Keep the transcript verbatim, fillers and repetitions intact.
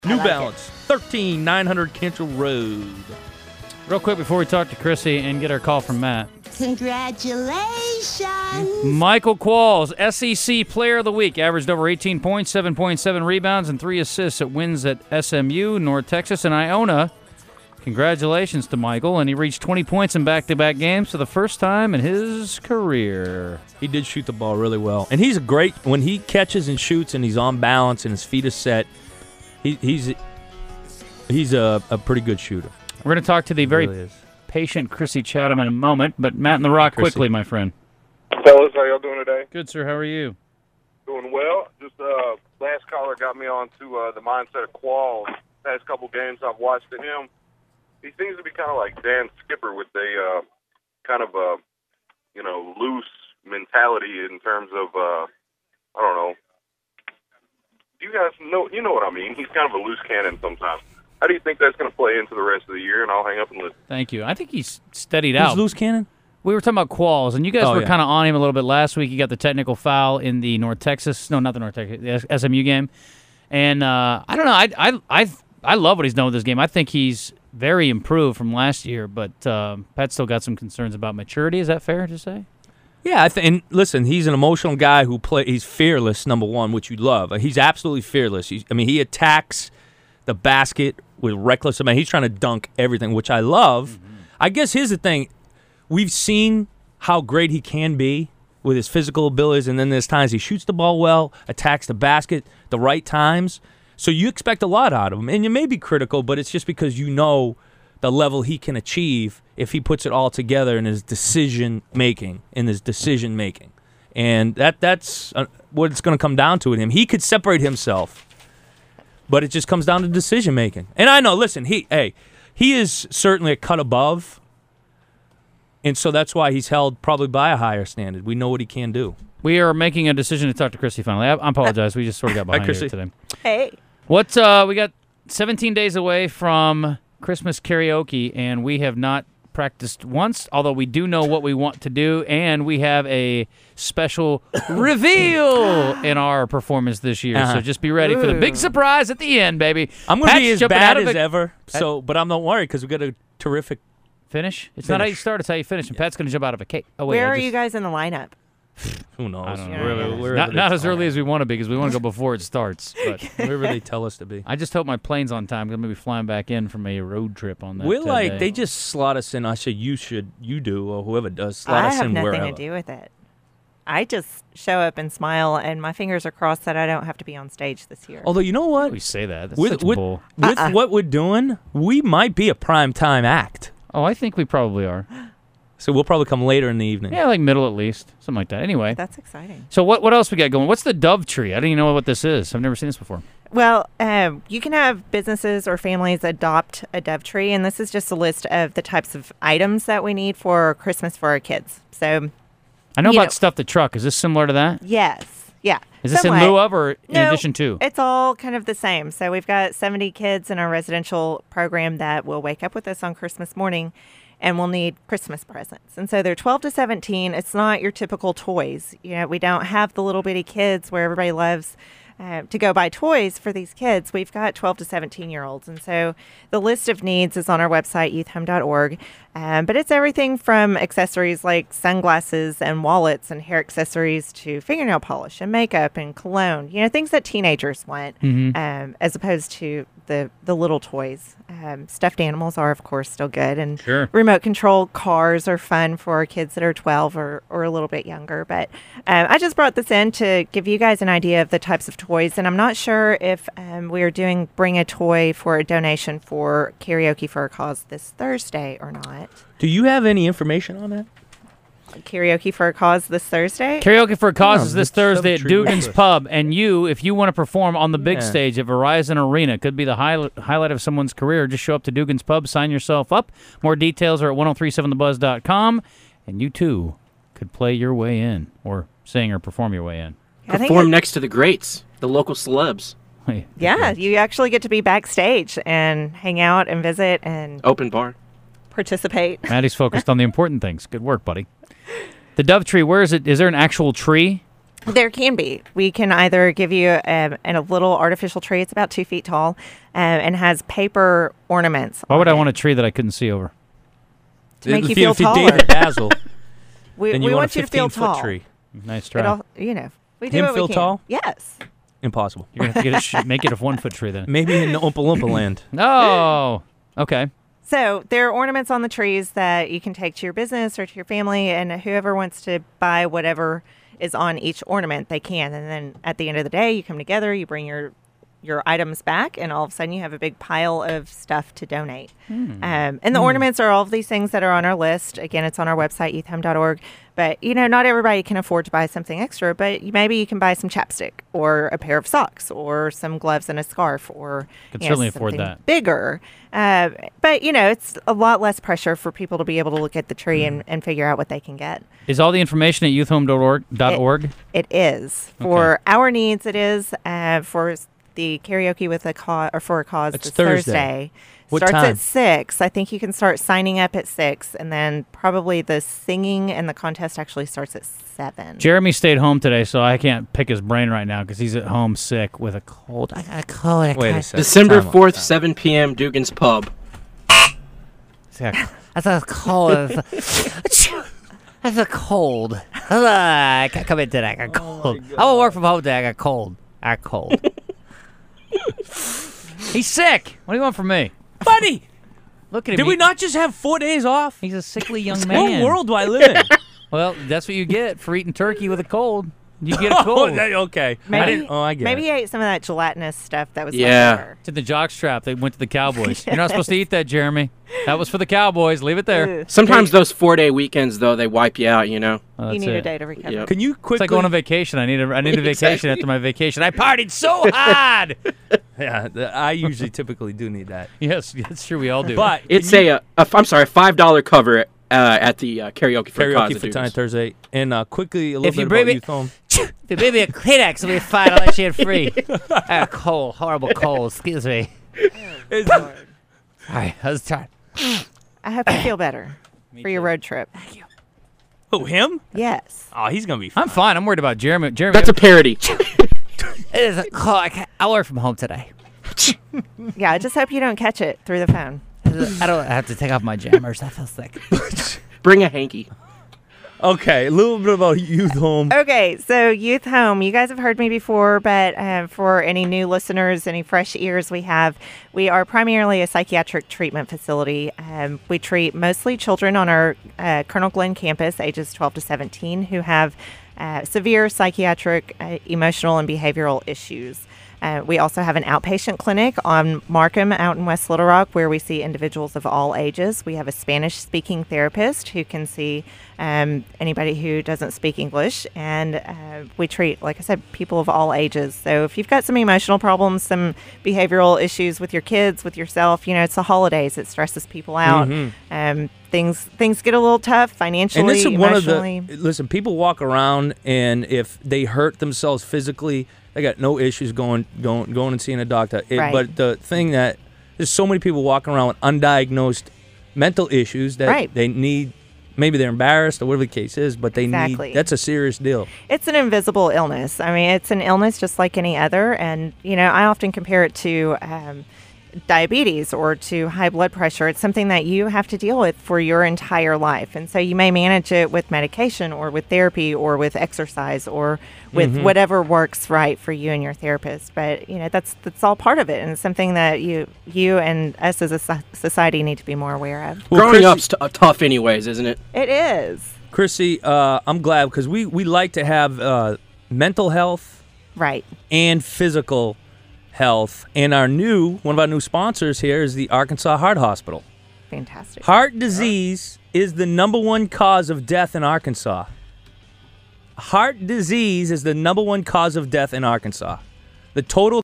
New like Balance, thirteen nine hundred Cantrell Road. Real quick before we talk to Chrissy and get our call from Matt. Congratulations. Michael Qualls, S E C Player of the Week, averaged over eighteen points, seven point seven rebounds, and three assists at wins at S M U, North Texas, and Iona. Congratulations to Michael, and he reached twenty points in back-to-back games for the first time in his career. He did shoot the ball really well. And he's a great, when he catches and shoots and he's on balance and his feet are set, he, he's he's a, a pretty good shooter. We're going to talk to the very really patient Chrissy Chatham in a moment, but Matt and the Rock, Chrissy. quickly, my friend. Fellas, how y'all doing today? Good, sir. How are you? Doing well. Just uh, last caller got me on to uh, the mindset of Qualls. Past couple games I've watched of him, he seems to be kind of like Dan Skipper with a uh, kind of a you know loose mentality in terms of uh, I don't know. Do you guys know? You know what I mean? He's kind of a loose cannon sometimes. How do you think that's going to play into the rest of the year? And I'll hang up and listen. Thank you. I think he's steadied Who's out. loose cannon? We were talking about Qualls, and you guys Oh, were yeah. kind of on him a little bit last week. He got the technical foul in the North Texas, no, not the North Texas, the S M U game. And uh, I don't know, I, I, I, I love what he's done with this game. I think he's very improved from last year, but uh, Pat's still got some concerns about maturity. Is that fair to say? Yeah, I th- and listen, he's an emotional guy who play. He's fearless, number one, which you love. He's absolutely fearless. He's, I mean, he attacks the basket with reckless. I mean, he's trying to dunk everything, which I love. Mm-hmm. I guess here's the thing: we've seen how great he can be with his physical abilities, and then there's times he shoots the ball well, attacks the basket the right times. So you expect a lot out of him, and you may be critical, but it's just because you know the level he can achieve if he puts it all together in his decision making, in his decision making, and that that's uh, what it's going to come down to with him. He could separate himself, but it just comes down to decision making. And I know, listen, he hey, he is certainly a cut above, and so that's why he's held probably by a higher standard. We know what he can do. We are making a decision to talk to Chrissy finally. I, I apologize. We just sort of got behind Chrissy. here today. Hey. What uh, we got seventeen days away from Christmas karaoke, and we have not practiced once, although we do know what we want to do, and we have a special reveal in our performance this year. Uh-huh. So just be ready for the big surprise at the end, baby. I'm going to Pat's be as jumping bad out of as the- ever, so but I'm not worried because we got a terrific. Finish? It's not how you Finish. start, it's how you finish. And Pat's going to jump out of a cake. Oh, wait, Where I are just- you guys in the lineup? Who knows? I don't know. Wherever- wherever not they not as tell early us. as we want to be because we want to go before it starts. But Wherever they tell us to be. I just hope my plane's on time because I'm going to be flying back in from a road trip on that We're uh, like day. they just slot us in. I say you should, you do, or whoever does slot I us have in nothing wherever. to do with it. I just show up and smile, and my fingers are crossed that I don't have to be on stage this year. Although you know what, We say that. That's with such with, bull. with Uh-uh. what we're doing, we might be a prime time act. Oh, I think we probably are. So we'll probably come later in the evening. Yeah, like middle at least. Something like that. Anyway. That's exciting. So what what else we got going? What's the Dove Tree? I don't even know what this is. I've never seen this before. Well, um, you can have businesses or families adopt a dove tree, and this is just a list of the types of items that we need for Christmas for our kids. So, I know You about know- Stuff the Truck. Is this similar to that? yes, yeah. Is this somewhat. in lieu of or in No, addition to? It's all kind of the same. So we've got seventy kids in our residential program that will wake up with us on Christmas morning and will need Christmas presents. And so they're twelve to seventeen. It's not your typical toys. You know, we don't have the little bitty kids where everybody loves uh, to go buy toys for these kids. We've got twelve to seventeen year olds. And so the list of needs is on our website, youth home dot org. Um, but it's everything from accessories like sunglasses and wallets and hair accessories to fingernail polish and makeup and cologne, you know, things that teenagers want, Mhm. um, as opposed to the, the little toys. Um, stuffed animals are, of course, still good. And Sure. remote control cars are fun for kids that are twelve or, or a little bit younger. But um, I just brought this in to give you guys an idea of the types of toys. And I'm not sure if um, we are doing Bring a Toy for a donation for Karaoke for a Cause this Thursday or not. Do you have any information on that? Karaoke for a Cause this Thursday? Karaoke for a Cause No, is this the Thursday at Dove Tree Dugan's was- Pub, and you, if you want to perform on the big Yeah. stage at Verizon Arena, could be the highlight highlight of someone's career. Just show up to Dugan's Pub, sign yourself up. More details are at ten thirty-seven the buzz dot com, and you too could play your way in, or sing or perform your way in. I think Perform it- next to the greats, the local celebs. Hey, Yeah, you actually get to be backstage and hang out and visit and Open bar. participate. Maddie's focused on the important things. Good work, buddy. The Dove Tree, where is it? Is there an actual tree? There can be. We can either give you a, a little artificial tree. It's about two feet tall, uh, and has paper ornaments. Why would on I it want a tree that I couldn't see over? to make you If feel if you taller? David Dazzle, We, then we you want want a you to feel fifteen-foot tall. tree. Nice It try. all, you know, we do Him what we feel can. tall? Yes. Impossible. You're gonna have to get a sh- make it a one foot tree then. Maybe in Oompa Loompa land. Oh, okay. So there are ornaments on the trees that you can take to your business or to your family, and whoever wants to buy whatever is on each ornament, they can. And then at the end of the day, you come together, you bring your your items back, and all of a sudden you have a big pile of stuff to donate. Um, and the ornaments are all of these things that are on our list. Again, it's on our website, youth home dot org. But, you know, not everybody can afford to buy something extra, but you- maybe you can buy some chapstick or a pair of socks or some gloves and a scarf or Could you know, certainly afford something that. bigger. Uh, but, you know, it's a lot less pressure for people to be able to look at the tree and, and figure out what they can get. Is all the information at youth home dot org? It- .org? It is. For our needs, it is. Uh, for s- the karaoke with a cause, or for a cause, It's it's Thursday. Thursday. What Starts time? at six. I think you can start signing up at six, and then probably the singing and the contest actually starts at seven. Jeremy stayed home today, so I can't pick his brain right now because he's at home sick with a cold. I got a cold. I Wait a can't- second. December Time out. fourth, seven p.m., Dugan's Pub. That's a cold. That's a cold. I can't come in today. I got cold. I'm gonna work from home today. I got cold. I got cold. He's sick. What do you want from me? Buddy, Look at him. did we He- not just have four days off? He's a sickly young What man. world do I live in? Well, that's what you get for eating turkey with a cold. You get a Oh, cold. that- okay. I Maybe, didn't, oh, I get maybe it. he ate some of that gelatinous stuff that was Yeah. left over. It's in the jockstrap. They went to the Cowboys. You're not supposed to eat that, Jeremy. That was for the Cowboys. Leave it there. Ugh. Sometimes those four-day weekends, though, they wipe you out, you know? Oh, You that's need it. a day to recover. Yep. Can you It's quickly? like going on vacation. I need a I need a vacation Exactly. after my vacation. I partied so hard. Yeah, the- I usually typically do need that. Yes, that's true. We all do. But It's can you- a, a, a, I'm sorry, a five dollar cover uh, at the uh, karaoke for a cause karaoke of for Tiny Dugan's. Thursday. And uh, quickly, a little If you bit bring about me- Youth Home. if you give me a Kleenex, it'll be fine. I'll let you in free. I got a cold, horrible cold. Excuse me. It's- All right, I was tired. I hope you feel better for your road trip. Who, him? Yes. Oh, he's going to be fine. I'm fine. I'm worried about Jeremy. Jeremy, That's a parody. it is a cold. I, can't, I work from home today. Yeah, I just hope you don't catch it through the phone. I don't have to take off my jammers. I feel sick. Bring a hanky. Okay, a little bit about Youth Home. Okay, so Youth Home, you guys have heard me before, but uh, for any new listeners, any fresh ears we have, we are primarily a psychiatric treatment facility. Um, we treat mostly children on our uh, Colonel Glenn campus, ages twelve to seventeen, who have uh, severe psychiatric, uh, emotional, and behavioral issues. Uh, we also have an outpatient clinic on Markham out in West Little Rock where we see individuals of all ages. We have a Spanish-speaking therapist who can see um, anybody who doesn't speak English. And uh, we treat, like I said, people of all ages. So if you've got some emotional problems, some behavioral issues with your kids, with yourself, you know, it's the holidays. It stresses people out. Um, things things get a little tough financially, And this is one of emotionally. the listen. People walk around, and if they hurt themselves physically, they got no issues going going going and seeing a doctor. It, Right. But the thing that there's so many people walking around with undiagnosed mental issues that Right. they need. Maybe they're embarrassed or whatever the case is, but they Exactly. need. That's a serious deal. It's an invisible illness. I mean, it's an illness just like any other. And, you know, I often compare it to um, diabetes or to high blood pressure. It's something that you have to deal with for your entire life. And so you may manage it with medication or with therapy or with exercise or with Mm-hmm. whatever works right for you and your therapist. But, you know, that's that's all part of it. And it's something that you you and us as a so- society need to be more aware of. Well, Growing Chrissy- up's t- uh, tough anyways, isn't it? It is. Chrissy, uh, I'm glad because we, we like to have uh, mental health Right. and physical health. And our new, one of our new sponsors here is the Arkansas Heart Hospital. Fantastic. Heart disease is the number one cause of death in Arkansas. Heart disease is the number one cause of death in Arkansas. The total